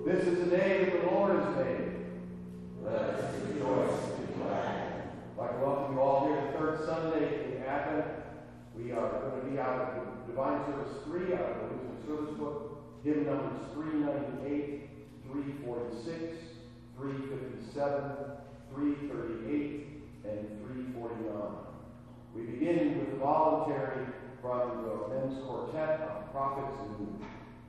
This is the day that the Lord has made. Let us rejoice and be glad. I'd like to welcome you all here the third Sunday in Advent. We are going to be out of the Divine Service 3, out of the Lutheran Service Book, hymn numbers 398, 346, 357, 338, and 349. We begin with the voluntary from the men's quartet of Prophets and Moon.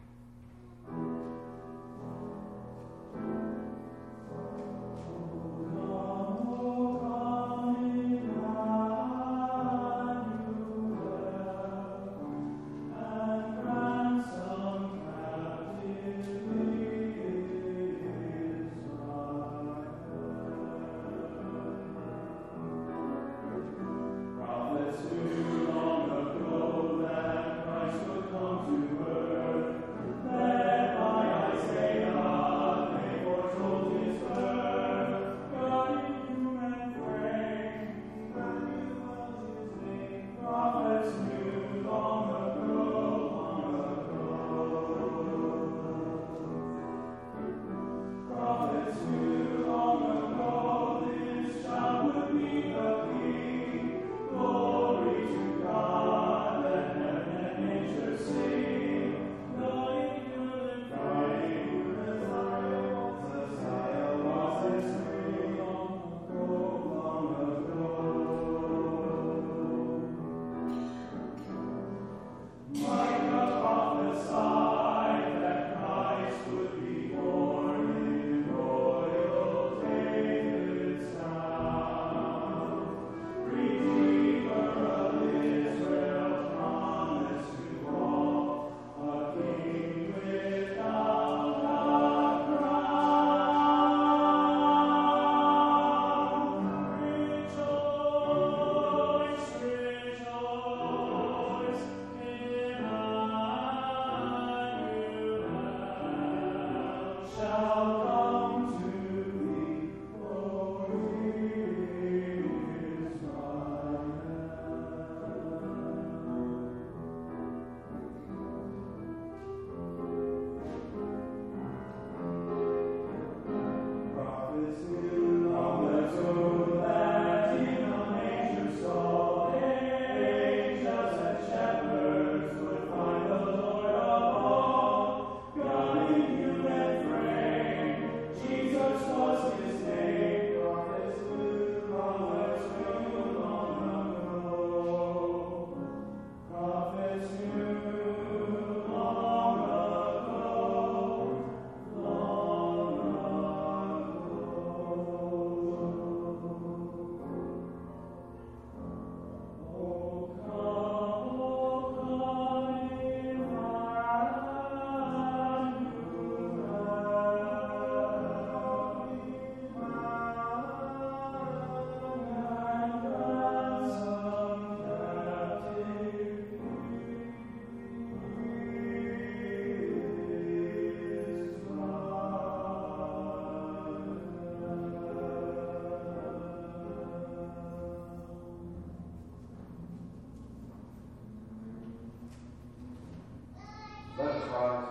Let us rise.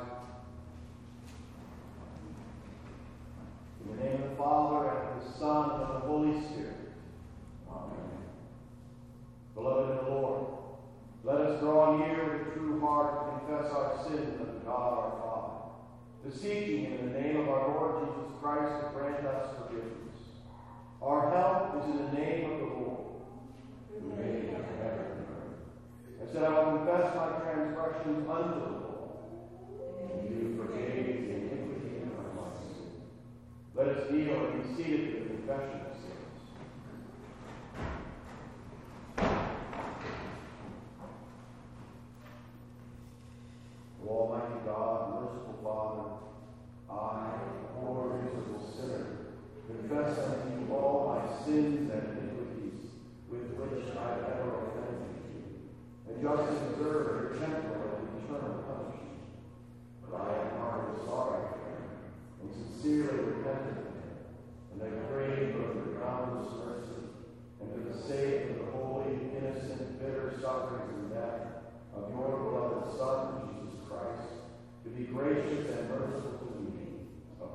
In the name of the Father, and of the Son, and of the Holy Spirit. Amen. Beloved in the Lord, let us draw near with a true heart to confess our sins unto God our Father, beseeching Him in the name of our Lord Jesus Christ to grant us forgiveness. Our help is in the name of the Lord, who made heaven and earth. I said, I will confess my transgressions unto the Lord. You forgave the iniquity of my sin. Let us kneel and be seated for the confession of sins. O Almighty God, merciful Father, I, a poor miserable sinner, confess unto you all my sins and iniquities with which I have ever offended you, and justly deserve your temporal and eternal punishment. But I am heartily sorry for him, and sincerely repentant of him, and I pray for your boundless mercy, and for the sake of the holy, innocent, bitter sufferings and death of your beloved Son, Jesus Christ, to be gracious and merciful to me, a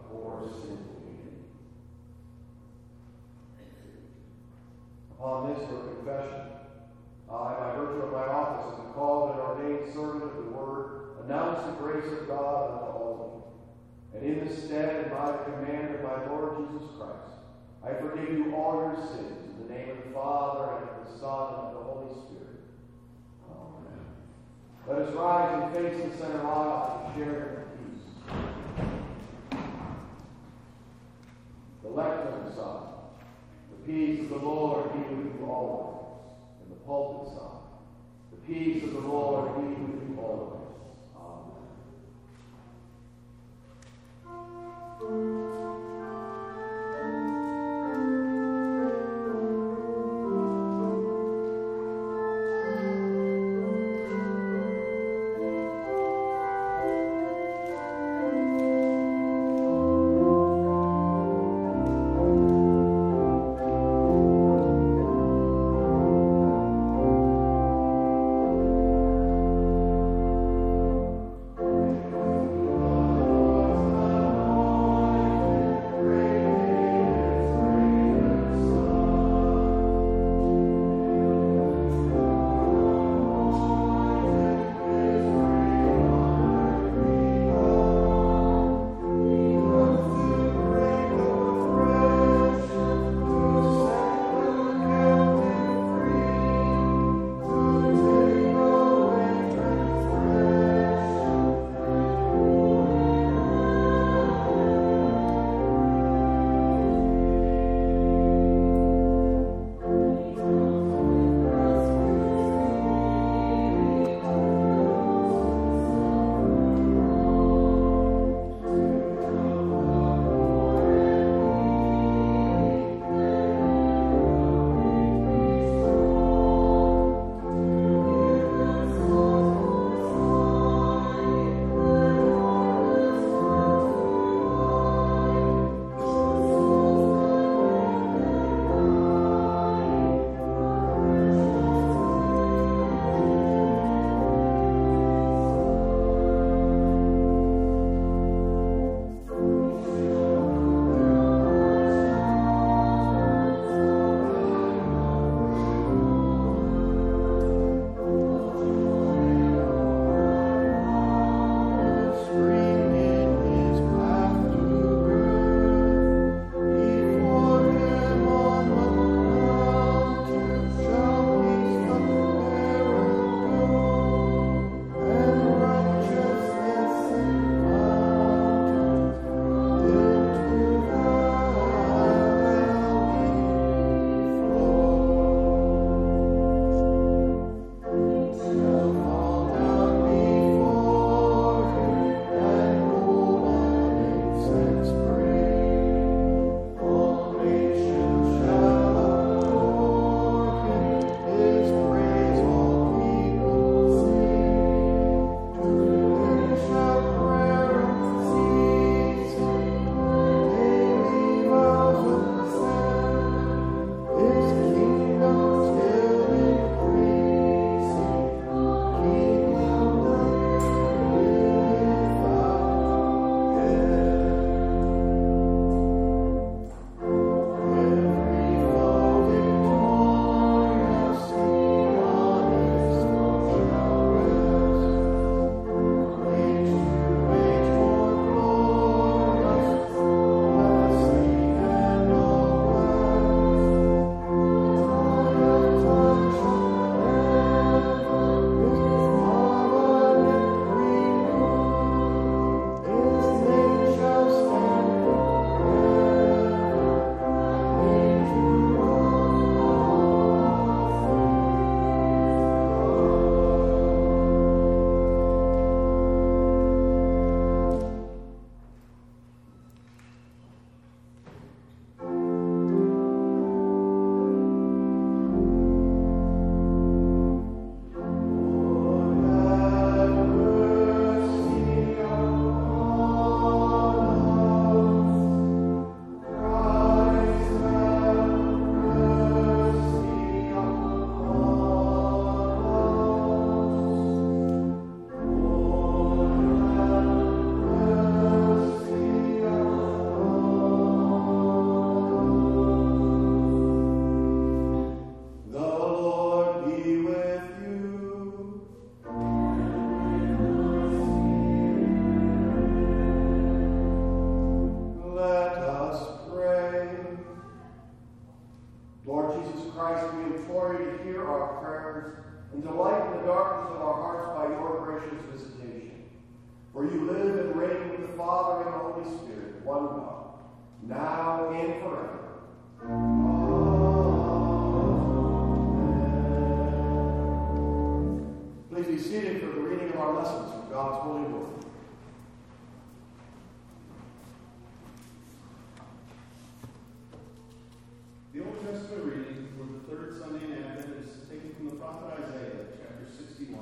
I, by virtue of my office, am called and ordained servant of the word, announce the grace of God unto all men. And in this stead and by the command of my Lord Jesus Christ, I forgive you all your sins in the name of the Father, and of the Son, and of the Holy Spirit. Amen. Let us rise and face the center aisle and share in peace. The lectern side. The peace of the Lord be with you always. And the pulpit side. The peace of the Lord be with you always. Amen. seated for the reading of our lessons from God's holy word. The Old Testament reading for the third Sunday in Advent is taken from the prophet Isaiah, chapter 61.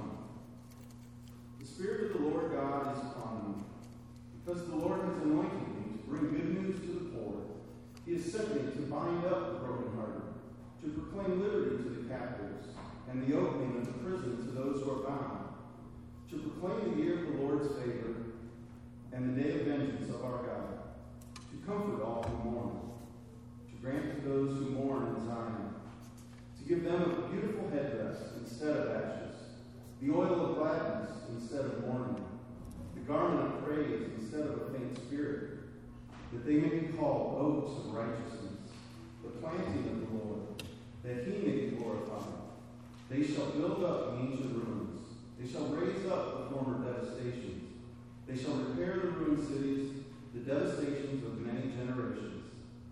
The Spirit of the Lord God is upon me, because the Lord has anointed me to bring good news to the poor. He has sent me to bind up the brokenhearted, to proclaim liberty to the captives, and the opening of the prison to those who are bound, to proclaim the year of the Lord's favor and the day of vengeance of our God, to comfort all who mourn, to grant to those who mourn in Zion, to give them a beautiful headdress instead of ashes, the oil of gladness instead of mourning, the garment of praise instead of a faint spirit, that they may be called oaks of righteousness, the planting of the Lord, that he may be glorified. They shall build up the ancient ruins. They shall raise up the former devastations. They shall repair the ruined cities, the devastations of many generations.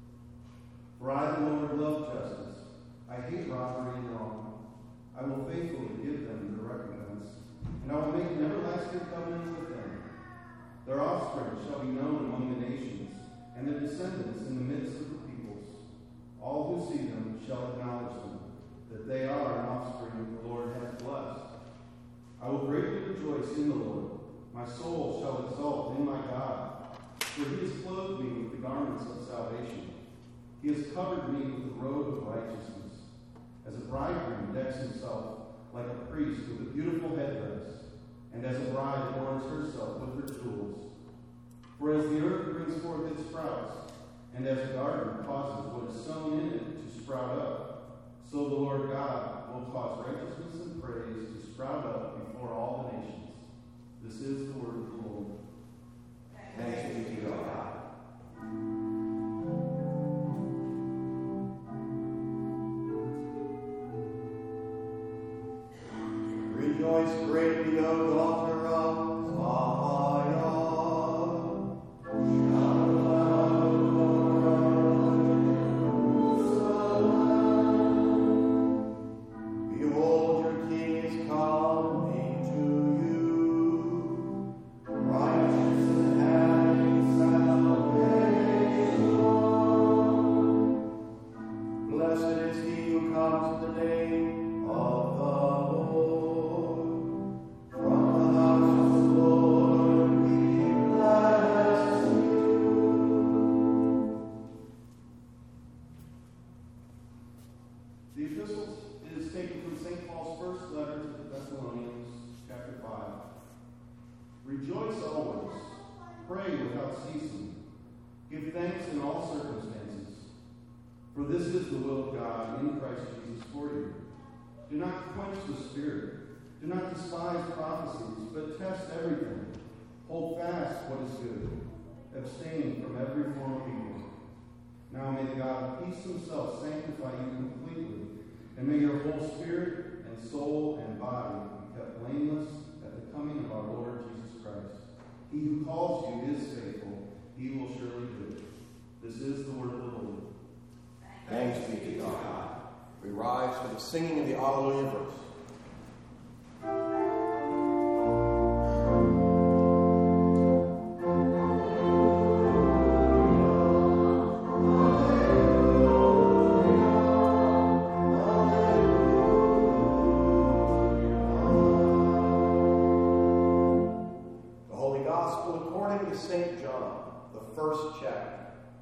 For I, the Lord, love justice. I hate robbery and wrong. I will faithfully give them their recompense, and I will make an everlasting covenant with them. Their offspring shall be known among the nations, and their descendants in the midst of the peoples. All who see them shall acknowledge them, that they are an offspring the Lord hath blessed. I will greatly rejoice in the Lord. My soul shall exult in my God, for he has clothed me with the garments of salvation. He has covered me with the robe of righteousness, as a bridegroom decks himself like a priest with a beautiful headdress, and as a bride adorns herself with her jewels. For as the earth brings forth its sprouts, and as a garden causes what is sown in it to sprout up, so the Lord God will cause righteousness and praise to sprout up before all the nations. This is the word of the Lord. Thanks be to God. Rejoice greatly, O daughter of Zion. Behold, your King is coming to you, righteous and having salvation. Blessed is he who comes in the name of the Lord. From the house of the Lord we bless you. The epistle is taken from St. Paul's first letter to the Thessalonians, chapter 5. Rejoice always, pray without ceasing, give thanks in all circumstances, for this is the will of God in Christ Jesus for you. Do not quench the Spirit. Do not despise prophecies, but test everything. Hold fast what is good. Abstain from every form of evil. Now may the God of peace himself sanctify you completely, and may your whole spirit and soul and body be kept blameless at the coming of our Lord Jesus Christ. He who calls you is faithful. He will surely do it. This is the word of the Lord. Thanks be to God. We rise for the singing of the Alleluia verse. The Holy Gospel according to St. John, the first chapter.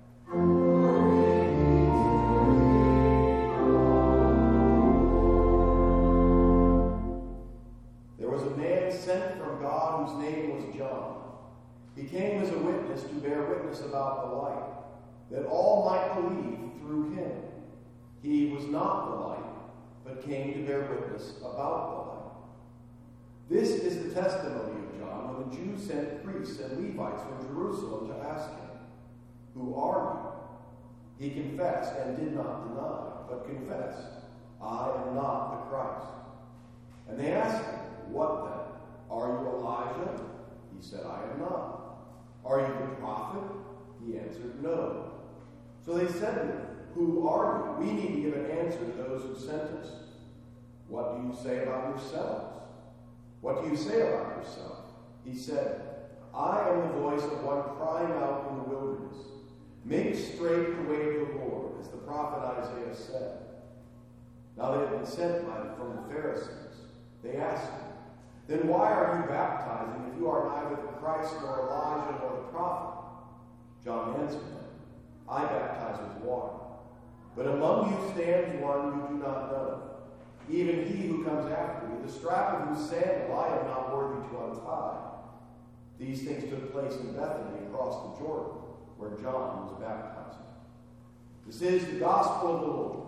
Sent from God, whose name was John. He came as a witness to bear witness about the light, that all might believe through him. He was not the light, but came to bear witness about the light. This is the testimony of John when the Jews sent priests and Levites from Jerusalem to ask him, "Who are you?" He confessed and did not deny, but confessed, "I am not the Christ." And they asked him, "What then? Are you Elijah?" He said, "I am not." "Are you the prophet?" He answered, "No." So they said to him, "Who are you? We need to give an answer to those who sent us. What do you say about yourselves?" What do you say about yourself? He said, I am the voice of one crying out in the wilderness. Make straight the way of the Lord, as the prophet Isaiah said. Now they had been sent from the Pharisees. They asked him, then why are you baptizing if you are neither the Christ nor Elijah nor the prophet? John answered them, I baptize with water. But among you stands one you do not know, even he who comes after me, the strap of whose sandal I am not worthy to untie. These things took place in Bethany across the Jordan, where John was baptizing. This is the gospel of the Lord.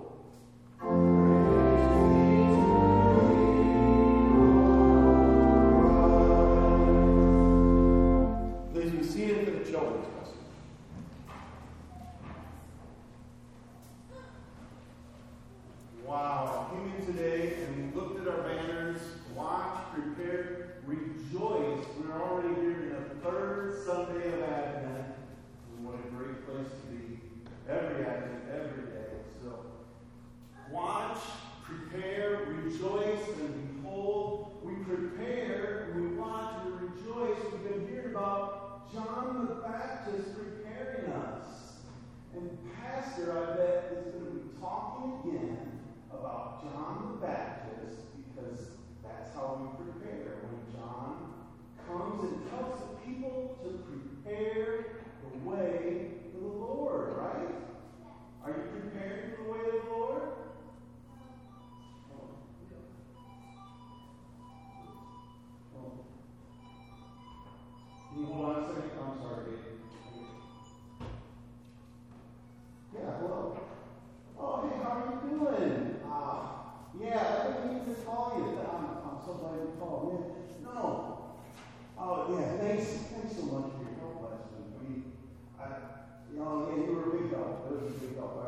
Please be seated for the children's lesson. Wow, I came in today and looked at our banners, watch, prepare, rejoice. We're already here in the third Sunday of Advent. What a great place to be. Every Advent, every day. So, watch, prepare, rejoice, and behold, we prepare, we watch, we rejoice. We've been hearing about John the Baptist preparing us. And Pastor, I bet, is going to be talking again about John the Baptist, because that's how we prepare. When John comes and tells the people to prepare the way for the Lord, right? Are you preparing for the way of the Lord? Can you hold on a second? I'm sorry, Dave. Yeah, hello. Oh, hey, how are you doing? Yeah, I didn't mean to call you. I'm so glad you called. Yeah. No. Oh, yeah, thanks so much for your help last week. You were a big help. It was a big help.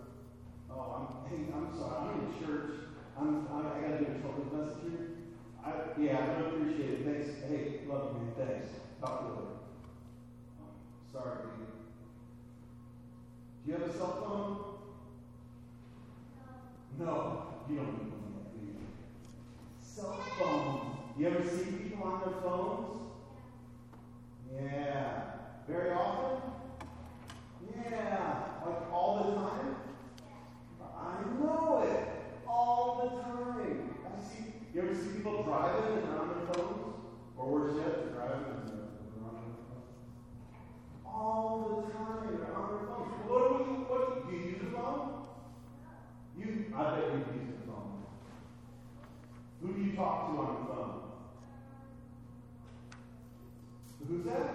I'm sorry. I'm in church. I got to do a children's message here. I really appreciate it. Thanks. Hey, love you, man. Thanks. Talk to you later. Sorry, dude. Do you have a cell phone? No, you don't need one yet, do you? Cell phone. You ever see people on their phones? Yeah. Very often? Yeah. Like all the time? I know it. All the time. You ever see people driving and they're on their phones? Or worse yet, they're driving and they're on their phones? All the time they're on their phones. What do you use a phone? I bet you use the phone. Who do you talk to on the phone? Who's that?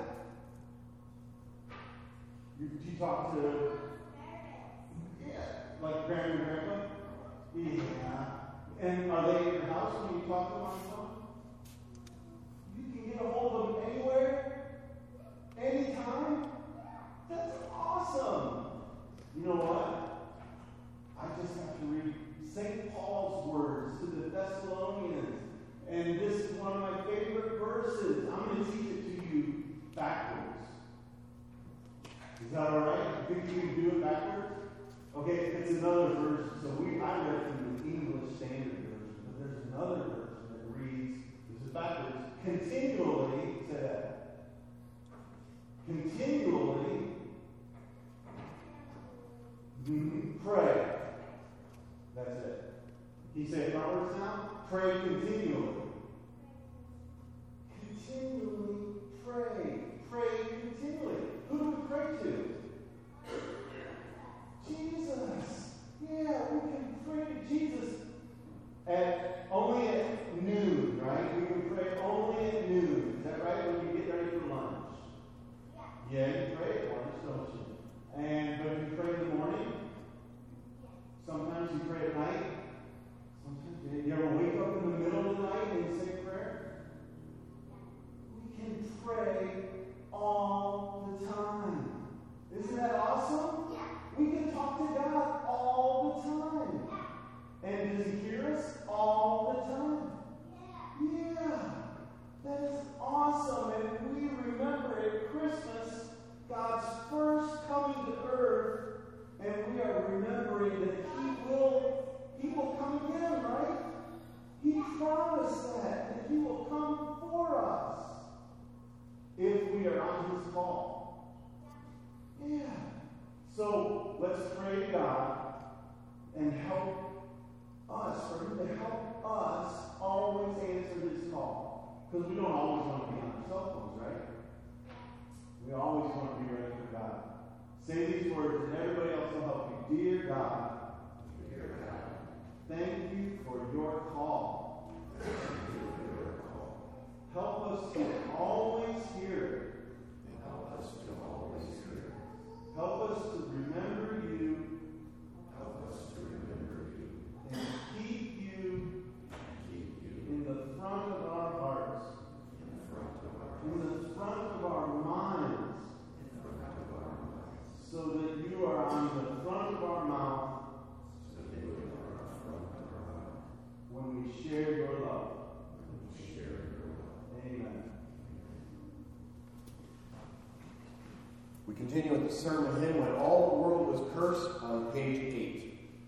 Do you talk to? Yeah, like grandma and grandpa? Yeah. And are they in your house when you talk to them on the phone? You can get a hold of them anywhere, anytime. That's awesome. You know what? I just have to read St. Paul's words to the Thessalonians. And this is one of my favorite verses. I'm going to teach it to you backwards. Is that all right? I think you can do it backwards? Okay, it's another version. So I read from the English Standard Version, but there's another version that reads, this is backwards, continually, say that, continually pray. That's it. Can you say it frontwards now? Pray continually. Continually pray. Pray continually. Who do we pray to? Jesus. Yeah, we can pray to Jesus only at noon, right? We can pray only at noon. Is that right? When you get ready for lunch. Yeah, you pray at lunch, don't you? But you pray in the morning. Sometimes you pray at night. Sometimes you ever wake up in the middle of the night and say prayer? We can pray all the time. Isn't that awesome? Yeah. We can talk to God all the time. And does He hear us all us that he will come for us if we are on his call. Yeah. So let's pray to God and help us, for him to help us always answer his call. Because we don't always want to be on our cell phones, right? We always want to be ready for God. Say these words and everybody else will help you. Dear God, thank you for your call. Help us to always hear it. Help us to remember you. And keep you in the front of our hearts. In the front of our minds. So that you are on the front of our mouth. When we share your love. Amen. We continue with the sermon hymn, When All the World Was Cursed, on page 8.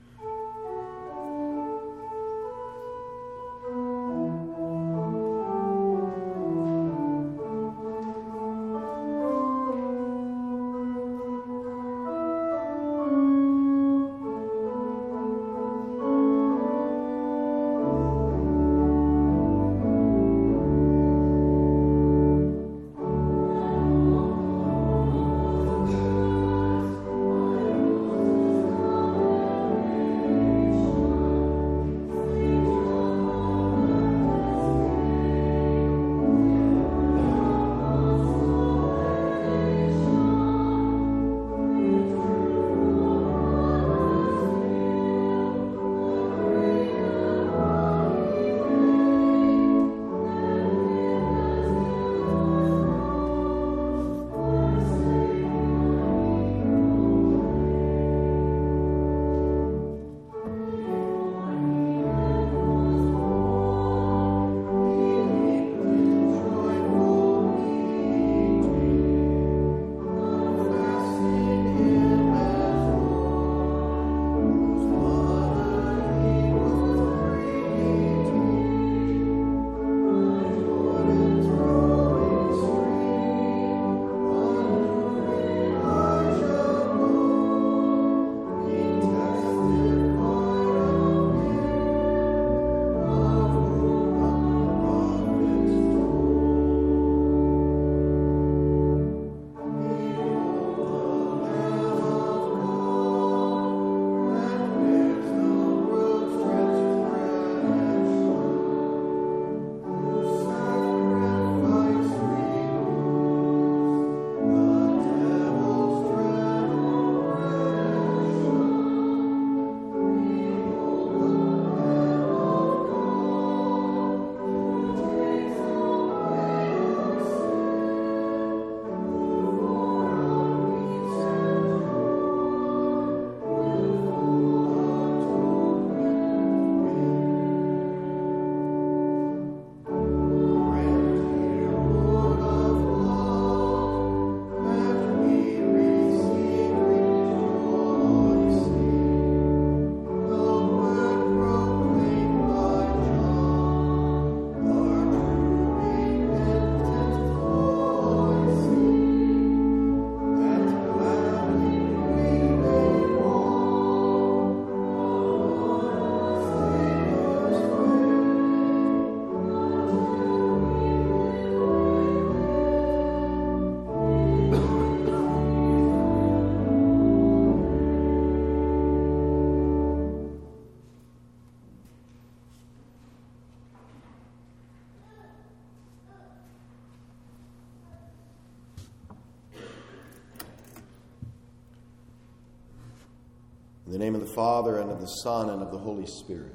In the name of the Father, and of the Son, and of the Holy Spirit.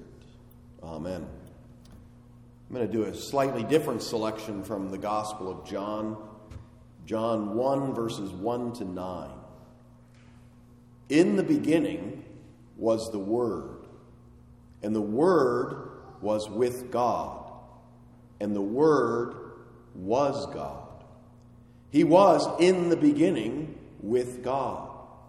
Amen. I'm going to do a slightly different selection from the Gospel of John. John 1, verses 1 to 9. In the beginning was the Word, and the Word was with God, and the Word was God. He was in the beginning with God.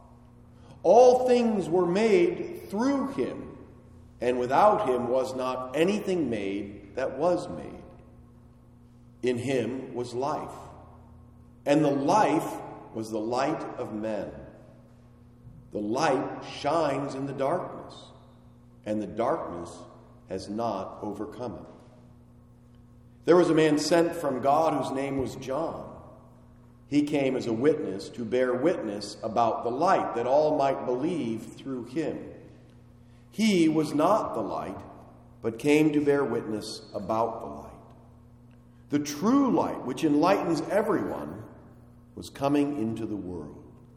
All things were made through him, and without him was not anything made that was made. In him was life, and the life was the light of men. The light shines in the darkness, and the darkness has not overcome it. There was a man sent from God whose name was John. He came as a witness to bear witness about the light, that all might believe through him. He was not the light, but came to bear witness about the light. The true light, which enlightens everyone, was coming into the world.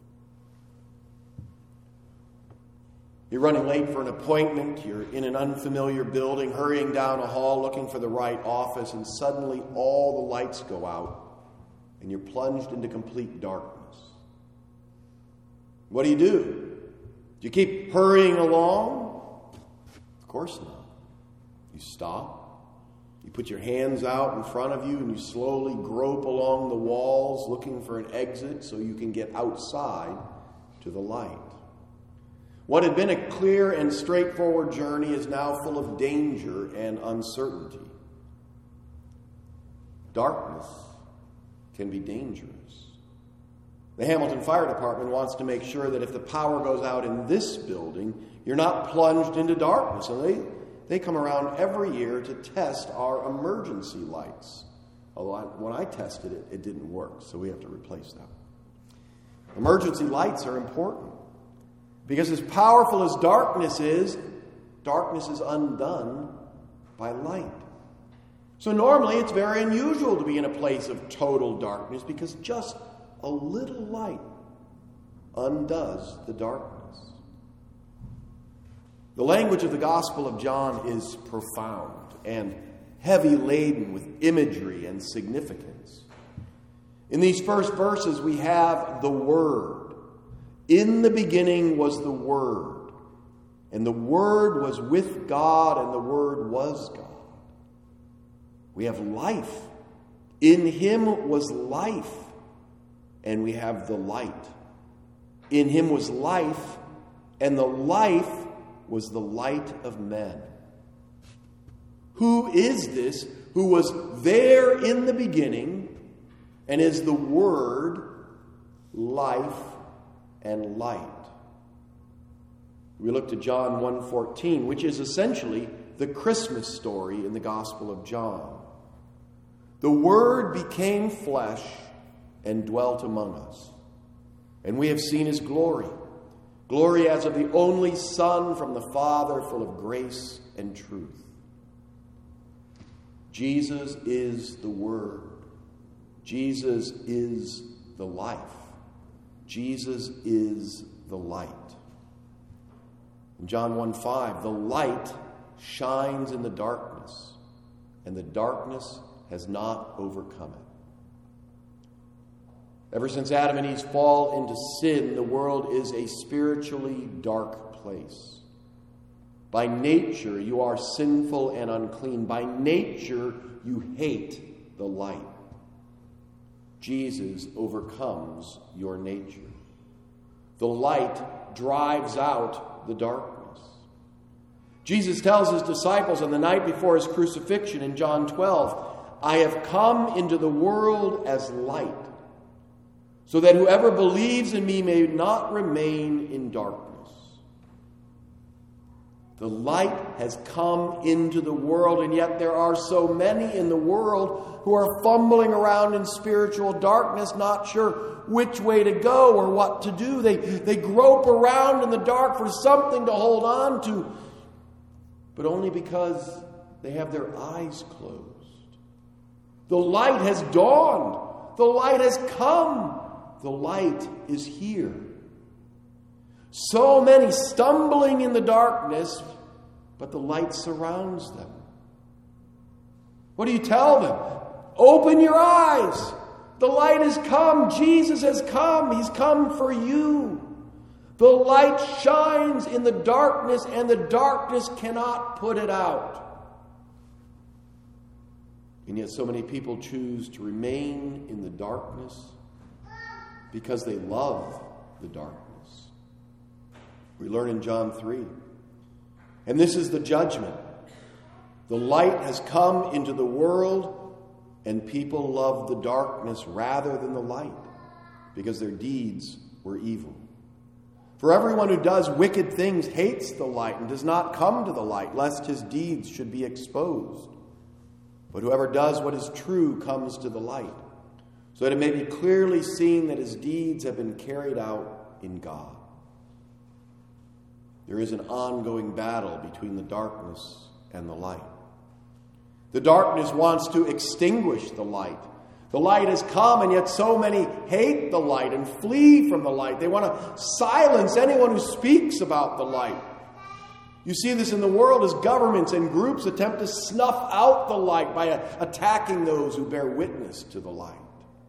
You're running late for an appointment, you're in an unfamiliar building, hurrying down a hall looking for the right office, and suddenly all the lights go out, and you're plunged into complete darkness. What do? Do you keep hurrying along? Of course not. You stop. You put your hands out in front of you and you slowly grope along the walls looking for an exit so you can get outside to the light. What had been a clear and straightforward journey is now full of danger and uncertainty. Darkness can be dangerous. The Hamilton Fire Department wants to make sure that if the power goes out in this building, you're not plunged into darkness. And they come around every year to test our emergency lights. Although when I tested it, it didn't work, so we have to replace that. Emergency lights are important because as powerful as darkness is undone by light. So normally it's very unusual to be in a place of total darkness because just a little light undoes the darkness. The language of the Gospel of John is profound and heavy laden with imagery and significance. In these first verses, we have the Word. In the beginning was the Word, and the Word was with God, and the Word was God. We have life. In him was life, and we have the light. In him was life, and the life was the light of men. Who is this who was there in the beginning and is the Word, life, and light? We look to John 1:14, which is essentially the Christmas story in the Gospel of John. The Word became flesh and dwelt among us, and we have seen his glory. Glory as of the only Son from the Father, full of grace and truth. Jesus is the Word. Jesus is the life. Jesus is the light. In John 1:5, the light shines in the darkness, and the darkness has not overcome it. Ever since Adam and Eve's fall into sin, the world is a spiritually dark place. By nature, you are sinful and unclean. By nature, you hate the light. Jesus overcomes your nature. The light drives out the darkness. Jesus tells his disciples on the night before his crucifixion in John 12, I have come into the world as light, so that whoever believes in me may not remain in darkness. The light has come into the world, and yet there are so many in the world who are fumbling around in spiritual darkness, not sure which way to go or what to do. They grope around in the dark for something to hold on to, but only because they have their eyes closed. The light has dawned. The light has come. The light is here. So many stumbling in the darkness, but the light surrounds them. What do you tell them? Open your eyes. The light has come. Jesus has come. He's come for you. The light shines in the darkness, and the darkness cannot put it out. And yet so many people choose to remain in the darkness because they love the darkness. We learn in John 3. And this is the judgment. The light has come into the world, and people love the darkness rather than the light, because their deeds were evil. For everyone who does wicked things hates the light and does not come to the light, lest his deeds should be exposed. But whoever does what is true comes to the light, so that it may be clearly seen that his deeds have been carried out in God. There is an ongoing battle between the darkness and the light. The darkness wants to extinguish the light. The light has come, and yet so many hate the light and flee from the light. They want to silence anyone who speaks about the light. You see this in the world as governments and groups attempt to snuff out the light by attacking those who bear witness to the light.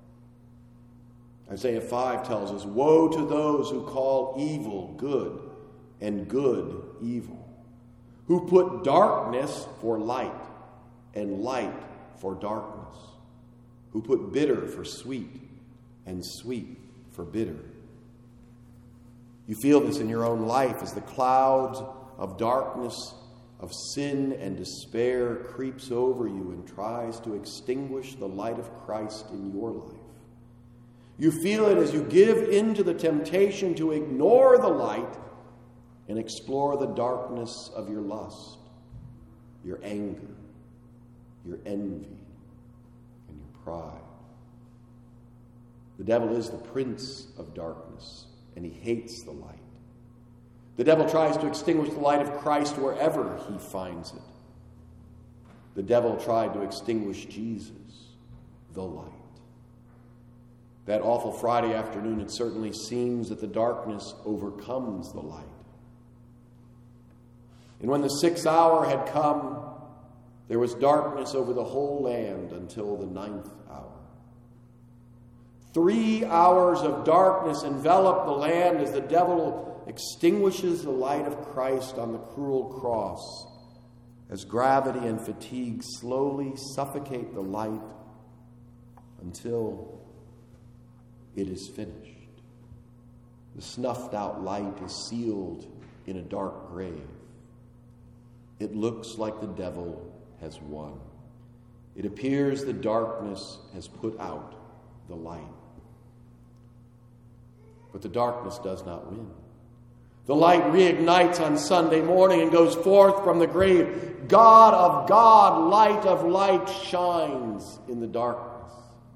Isaiah 5 tells us, "Woe to those who call evil good and good evil, who put darkness for light and light for darkness, who put bitter for sweet and sweet for bitter." You feel this in your own life as the clouds of darkness, of sin and despair creeps over you and tries to extinguish the light of Christ in your life. You feel it as you give in to the temptation to ignore the light and explore the darkness of your lust, your anger, your envy, and your pride. The devil is the prince of darkness, and he hates the light. The devil tries to extinguish the light of Christ wherever he finds it. The devil tried to extinguish Jesus, the light. That awful Friday afternoon, it certainly seems that the darkness overcomes the light. And when the 6th hour had come, there was darkness over the whole land until the 9th hour. 3 hours of darkness envelop the land as the devil extinguishes the light of Christ on the cruel cross, as gravity and fatigue slowly suffocate the light until it is finished. The snuffed out light is sealed in a dark grave. It looks like the devil has won. It appears the darkness has put out the light. But the darkness does not win. The light reignites on Sunday morning and goes forth from the grave. God of God, light of light, shines in the darkness.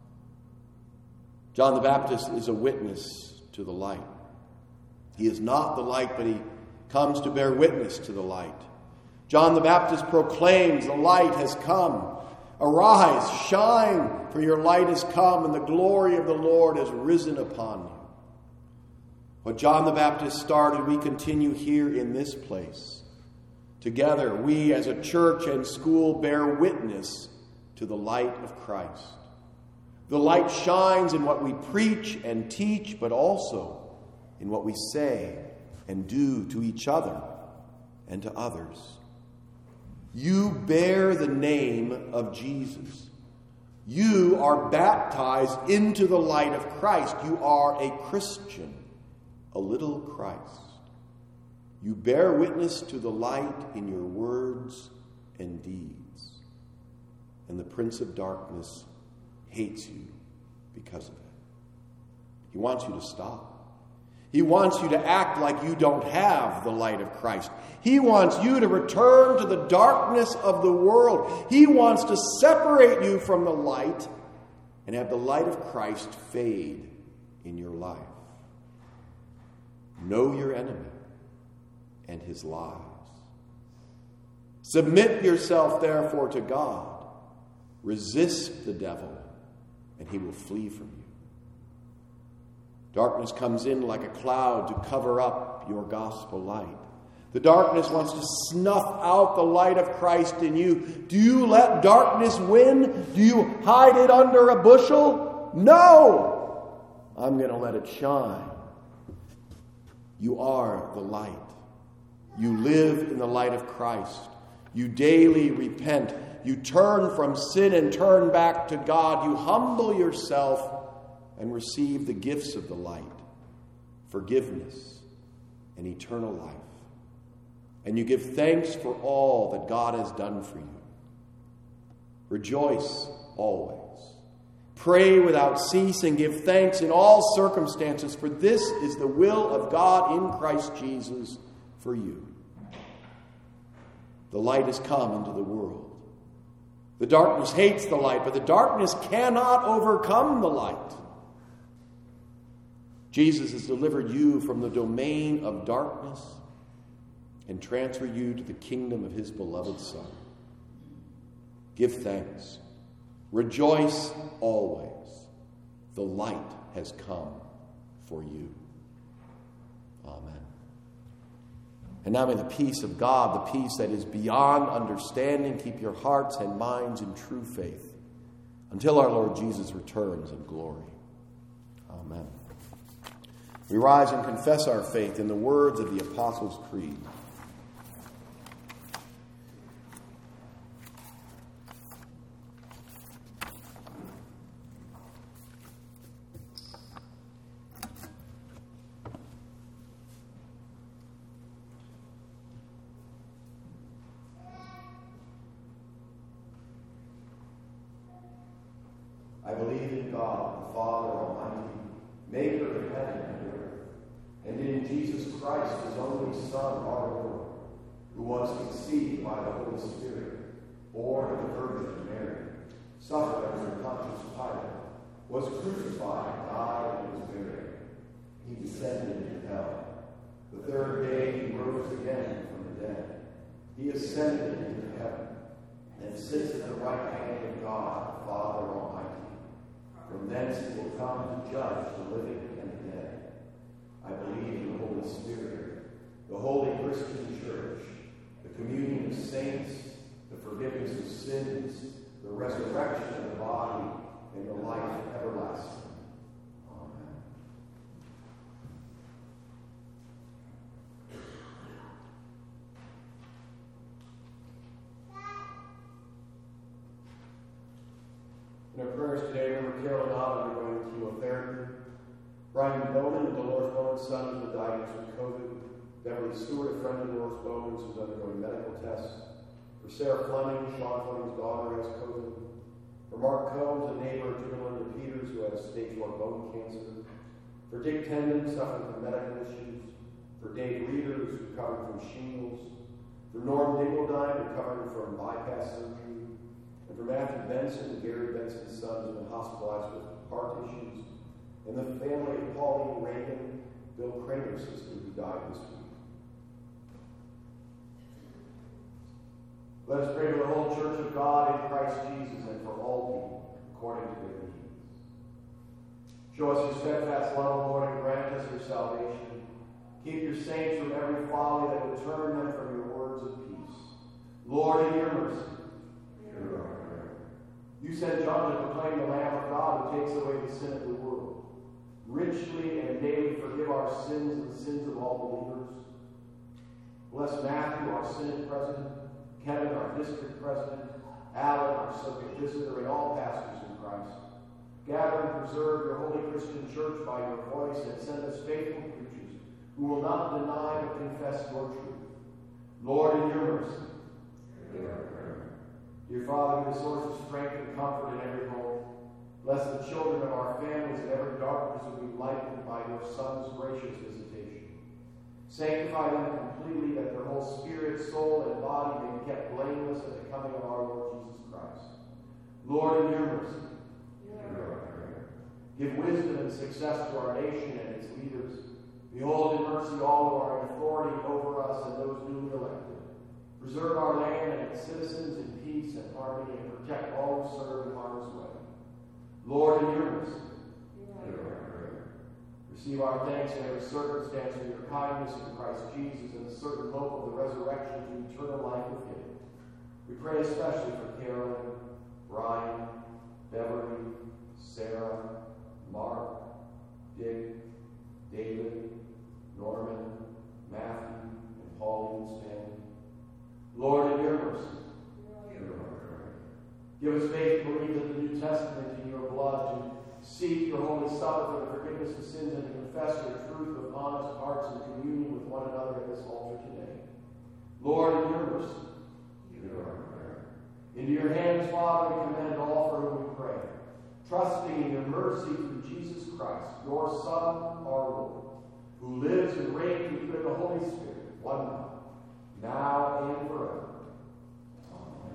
John the Baptist is a witness to the light. He is not the light, but he comes to bear witness to the light. John the Baptist proclaims, "The light has come. Arise, shine, for your light has come, and the glory of the Lord has risen upon you." What John the Baptist started, we continue here in this place. Together, we as a church and school bear witness to the light of Christ. The light shines in what we preach and teach, but also in what we say and do to each other and to others. You bear the name of Jesus. You are baptized into the light of Christ. You are a Christian, a little Christ. You bear witness to the light in your words and deeds. And the prince of darkness hates you because of it. He wants you to stop. He wants you to act like you don't have the light of Christ. He wants you to return to the darkness of the world. He wants to separate you from the light and have the light of Christ fade in your life. Know your enemy and his lies. Submit yourself, therefore, to God. Resist the devil, and he will flee from you. Darkness comes in like a cloud to cover up your gospel light. The darkness wants to snuff out the light of Christ in you. Do you let darkness win? Do you hide it under a bushel? No! I'm going to let it shine. You are the light. You live in the light of Christ. You daily repent. You turn from sin and turn back to God. You humble yourself and receive the gifts of the light, forgiveness and eternal life. And you give thanks for all that God has done for you. Rejoice always. Pray without ceasing. Give thanks in all circumstances, for this is the will of God in Christ Jesus for you. The light has come into the world. The darkness hates the light, but the darkness cannot overcome the light. Jesus has delivered you from the domain of darkness and transferred you to the kingdom of his beloved Son. Give thanks. Rejoice always. The light has come for you. Amen. And now may the peace of God, the peace that is beyond understanding, keep your hearts and minds in true faith until our Lord Jesus returns in glory. Amen. We rise and confess our faith in the words of the Apostles' Creed. I believe in God, the Father Almighty, maker of heaven and earth, and in Jesus Christ, his only Son, our Lord, who was conceived by the Holy Spirit, born of the Virgin Mary, suffered under Pontius Pilate, was crucified, died, and was buried. He descended into hell. The third day he rose again from the dead. He ascended into heaven, and sits at the right hand of God, the Father Almighty. From thence he will come to judge the living and the dead. I believe in the Holy Spirit, the holy Christian church, the communion of saints, the forgiveness of sins, the resurrection of the body, and the life everlasting. Amen. In our prayers today, remember Carol and Anna undergoing chemotherapy. Brian Bowman and Dolores Bowman's son who was diagnosed with COVID. Beverly Stewart, a friend of Dolores Bowman's, who's undergoing medical tests. For Sarah Fleming, Sean Fleming's daughter, has COVID. For Mark Combs, a neighbor of Jim and Linda Peters, who has stage 1 bone cancer. For Dick Tendon, suffering from medical issues. For Dave Reeder, who's recovering from shingles. For Norm Dingledine, recovering from bypass surgery. And for Matthew Benson, Gary Benson's son, who's been hospitalized with heart issues. And the family of Pauline Reagan, Bill Kramer's sister, who died this week. Let us pray to the whole church of God in Christ Jesus and for all people, according to their needs. Show us your steadfast love, Lord, and grant us your salvation. Keep your saints from every folly that would turn them from your words of peace. Lord, in your mercy, hear our prayer. You sent John to proclaim the Lamb of God who takes away the sin of the world. Richly and daily forgive our sins and the sins of all believers. Bless Matthew, our Synod President, Kevin, our District President, Alan, our Circuit Visitor, and all pastors in Christ. Gather and preserve your holy Christian church by your voice, and send us faithful preachers who will not deny but confess your truth. Lord, in your mercy, hear our prayer. Dear Father, be the source of strength and comfort in every home. Bless the children of our families, and every darkness will be lightened by your Son's gracious visitation. Sanctify them completely, that their whole spirit, soul, and body may be kept blameless at the coming of our Lord Jesus Christ. Lord, in your mercy, hear our prayer. Give wisdom and success to our nation and its leaders. Behold in mercy all who are in authority over us and those newly elected. Preserve our land and its citizens in peace and harmony, and protect all who serve in harm's way. Lord, in your mercy, hear our prayer. Receive our thanks in every circumstance for your kindness in Christ Jesus, and the certain hope of the resurrection to eternal life with him. We pray especially for Carolyn, Brian, Beverly, Sarah, Mark, Dick, David, Norman, Matthew, and Pauline's family. Lord, in your mercy, hear our prayer. Give us faith to believe that the New Testament in your blood, to seek your holy supper for the forgiveness of sins, and to confess your truth with honest hearts in communion with one another at this altar today. Lord, in your mercy, hear our prayer. Into your hands, Father, we commend all for whom we pray, trusting in your mercy through Jesus Christ, your Son, our Lord, who lives and reigns with you in the Holy Spirit, one God, now and forever. Amen.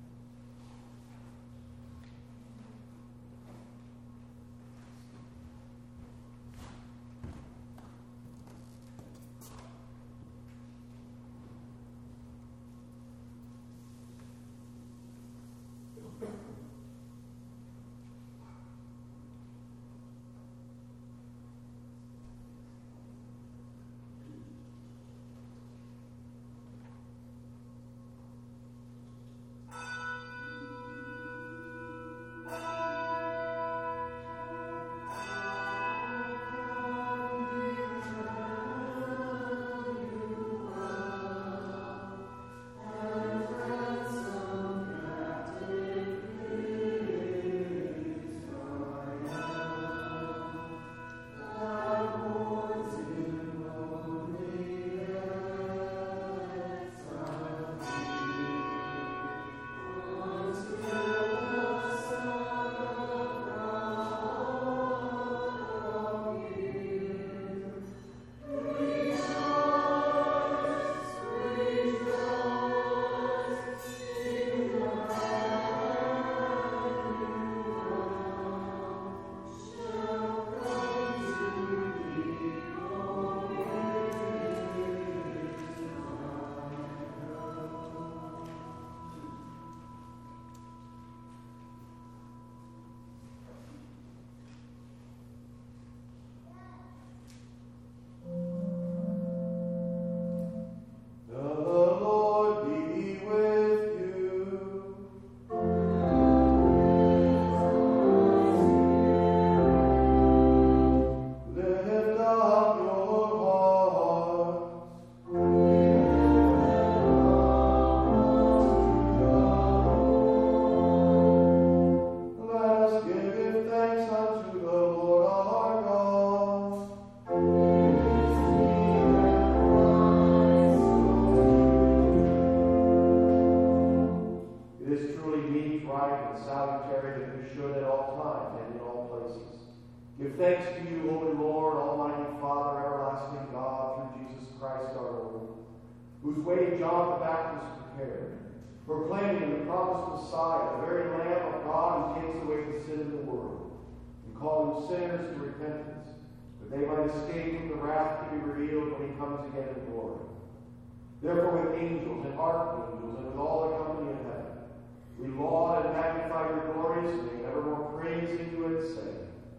Give thanks to you, Holy Lord, Almighty Father, everlasting God, through Jesus Christ our Lord, whose way John the Baptist prepared, proclaiming the promised Messiah, the very Lamb of God who takes away the sin of the world, and calling sinners to repentance, that they might escape from the wrath to be revealed when he comes again in glory. Therefore, with angels and archangels and with all the company of heaven, we laud and magnify your glorious name, evermore praising you and saying,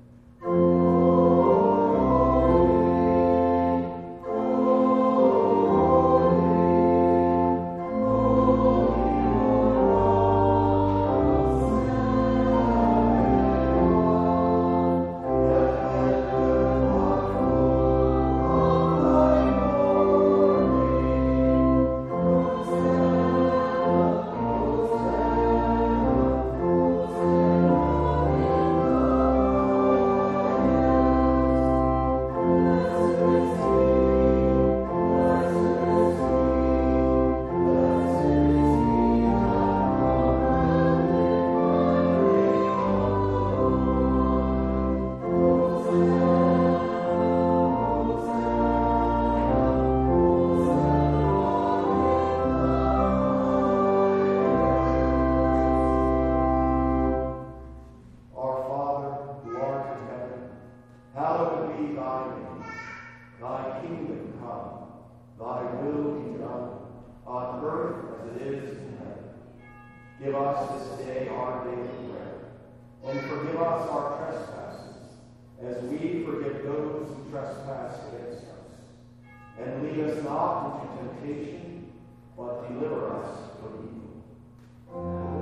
Give us this day our daily bread, and forgive us our trespasses, as we forgive those who trespass against us. And lead us not into temptation, but deliver us from evil.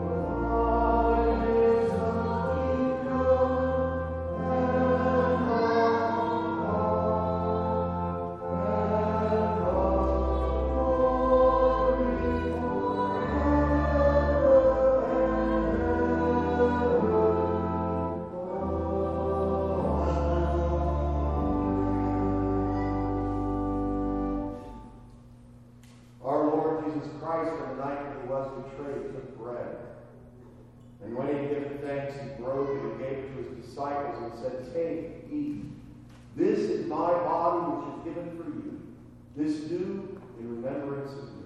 Christ, on the night when he was And when he had given thanks, he broke it and gave it to his disciples and said, "Take, eat. This is my body which is given for you. This do in remembrance of me."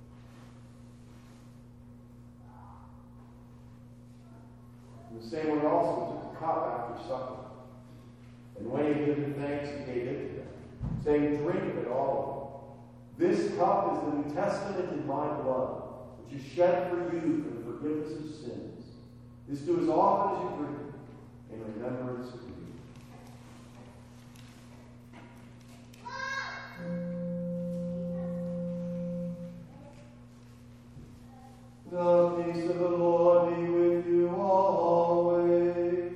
In the same way also he took the cup after supper. And when he had given thanks, he gave it to them, saying, "Drink of it, all of you. This cup is the New Testament in my blood, which is shed for you for the forgiveness of sins. This do as often as you drink it in remembrance of me." The peace of the Lord be with you always.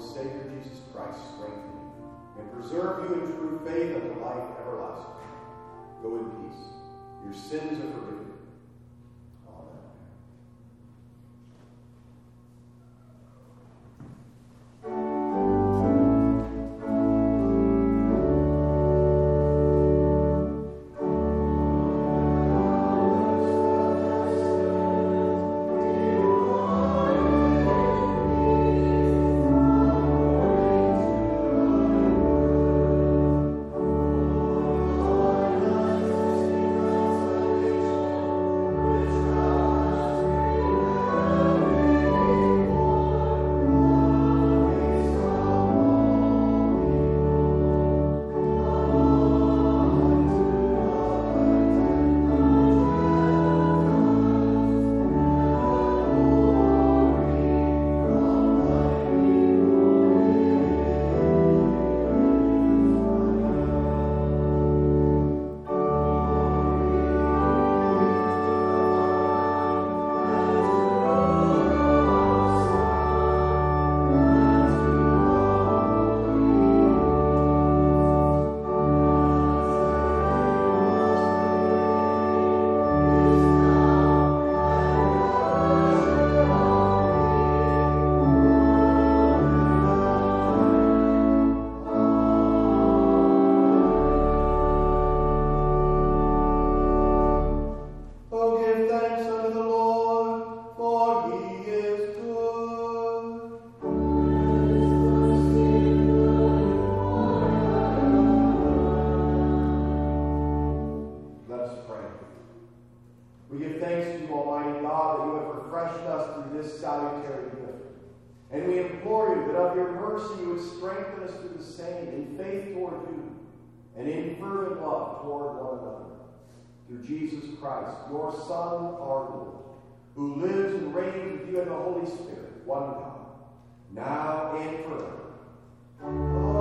and Savior Jesus Christ strengthen you and preserve you in true faith unto life everlasting. Go in peace. Your sins are forgiven. And we implore you that of your mercy you would strengthen us to the same in faith toward you and in fervent love toward one another. Through Jesus Christ, your Son, our Lord, who lives and reigns with you in the Holy Spirit, one God, now and forever. Amen.